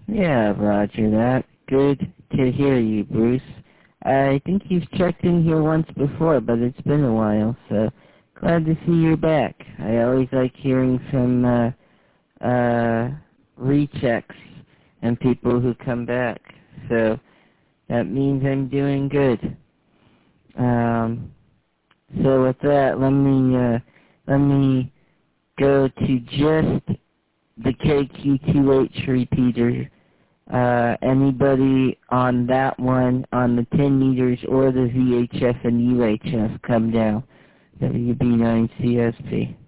Yeah, roger that. Good to hear you, Bruce. I think you've checked in here once before, but it's been a while, so glad to see you're back. I always like hearing from rechecks and people who come back, so that means I'm doing good. So with that, let me go to just the KQ2H repeater. Anybody on that one, on the 10 meters or the VHF and UHF, come down. WB9CSP.